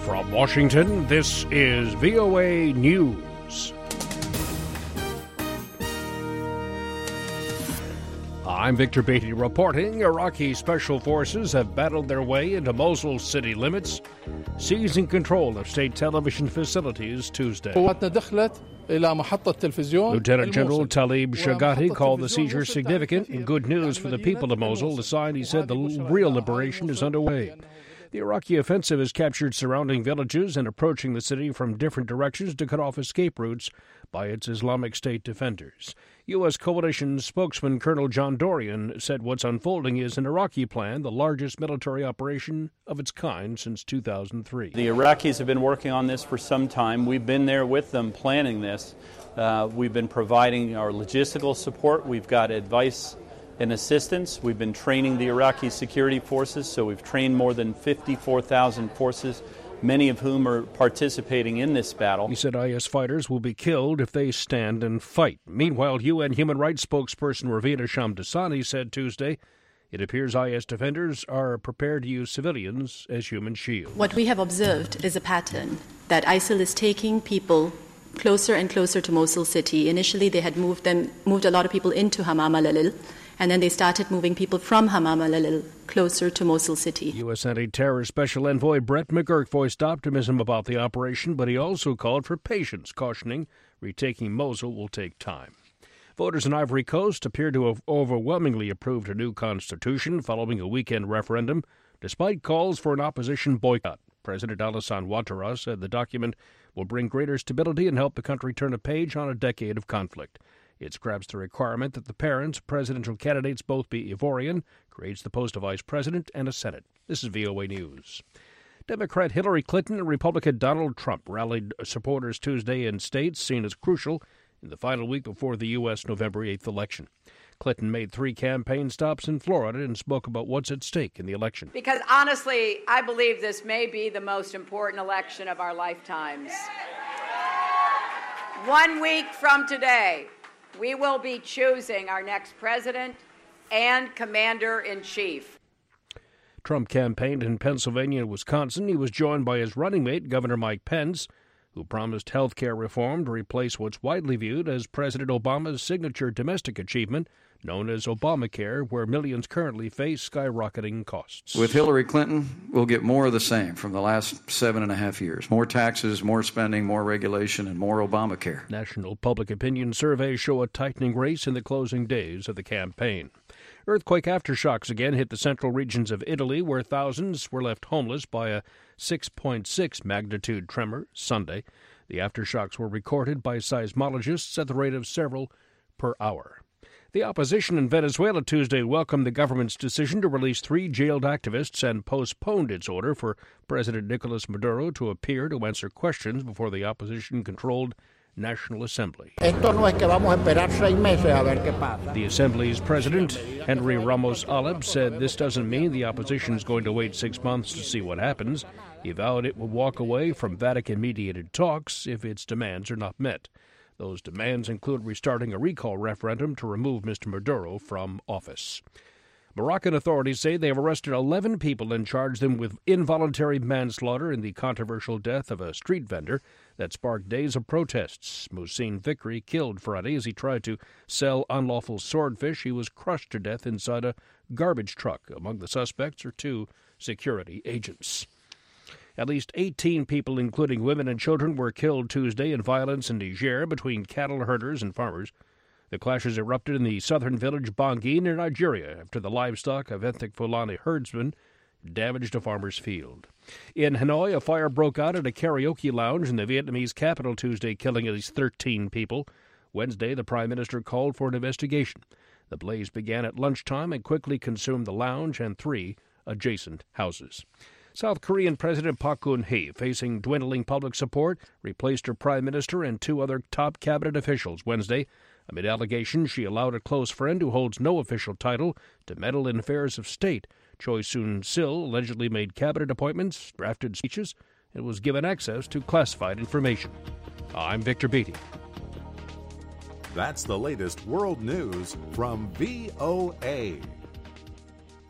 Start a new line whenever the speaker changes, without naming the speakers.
From Washington, this is VOA News. I'm Victor Beatty reporting. Iraqi special forces have battled their way into Mosul city limits, seizing control of state television facilities Tuesday. Lieutenant General Talib Shagati called the seizure significant and good news for the people of Mosul, a sign he said the real liberation is underway. The Iraqi offensive has captured surrounding villages and approaching the city from different directions to cut off escape routes by its Islamic State defenders. U.S. coalition spokesman Colonel John Dorian said what's unfolding is an Iraqi plan, the largest military operation of its kind since 2003.
The Iraqis have been working on this for some time. We've been there with them planning this. We've been providing our logistical support. We've got advice and assistance. We've been training the Iraqi security forces, so we've trained more than 54,000 forces, many of whom are participating in this battle.
He said IS fighters will be killed if they stand and fight. Meanwhile, UN human rights spokesperson Ravina Shamdasani said Tuesday it appears IS defenders are prepared to use civilians as human shields.
What we have observed is a pattern that ISIL is taking people closer and closer to Mosul city. Initially, they had moved a lot of people into Hamam al-Alil, and then they started moving people from Hamam al-Alil closer to Mosul city. U.S.
Anti-Terror Special Envoy Brett McGurk voiced optimism about the operation, but he also called for patience, cautioning retaking Mosul will take time. Voters in Ivory Coast appear to have overwhelmingly approved a new constitution following a weekend referendum, despite calls for an opposition boycott. President Alassane Ouattara said the document will bring greater stability and help the country turn a page on a decade of conflict. It scraps the requirement that the parents of presidential candidates both be Ivorian, creates the post of vice president and a Senate. This is VOA News. Democrat Hillary Clinton and Republican Donald Trump rallied supporters Tuesday in states seen as crucial in the final week before the U.S. November 8th election. Clinton made 3 campaign stops in Florida and spoke about what's at stake in the election.
Because honestly, I believe this may be the most important election of our lifetimes. 1 week from today, we will be choosing our next president and commander-in-chief.
Trump campaigned in Pennsylvania and Wisconsin. He was joined by his running mate, Governor Mike Pence, who promised health care reform to replace what's widely viewed as President Obama's signature domestic achievement, known as Obamacare, where millions currently face skyrocketing costs.
With Hillary Clinton, we'll get more of the same from the last 7.5 years. More taxes, more spending, more regulation, and more Obamacare.
National public opinion surveys show a tightening race in the closing days of the campaign. Earthquake aftershocks again hit the central regions of Italy, where thousands were left homeless by a 6.6 magnitude tremor Sunday. The aftershocks were recorded by seismologists at the rate of several per hour. The opposition in Venezuela Tuesday welcomed the government's decision to release 3 jailed activists and postponed its order for President Nicolas Maduro to appear to answer questions before the opposition-controlled National Assembly. The Assembly's president, Henry Ramos Aleb, said this doesn't mean the opposition is going to wait 6 months to see what happens. He vowed it will walk away from Vatican-mediated talks if its demands are not met. Those demands include restarting a recall referendum to remove Mr. Maduro from office. Moroccan authorities say they have arrested 11 people and charged them with involuntary manslaughter in the controversial death of a street vendor that sparked days of protests. Moussine Fikri, killed Friday as he tried to sell unlawful swordfish. He was crushed to death inside a garbage truck. Among the suspects are 2 security agents. At least 18 people, including women and children, were killed Tuesday in violence in Niger between cattle herders and farmers. The clashes erupted in the southern village Bangui near Nigeria after the livestock of ethnic Fulani herdsmen damaged a farmer's field. In Hanoi, a fire broke out at a karaoke lounge in the Vietnamese capital Tuesday, killing at least 13 people. Wednesday, the prime minister called for an investigation. The blaze began at lunchtime and quickly consumed the lounge and 3 adjacent houses. South Korean President Park Geun-hye, facing dwindling public support, replaced her prime minister and 2 other top cabinet officials Wednesday. Amid allegations she allowed a close friend who holds no official title to meddle in affairs of state. Choi Soon-sil allegedly made cabinet appointments, drafted speeches, and was given access to classified information. I'm Victor Beatty.
That's the latest world news from VOA.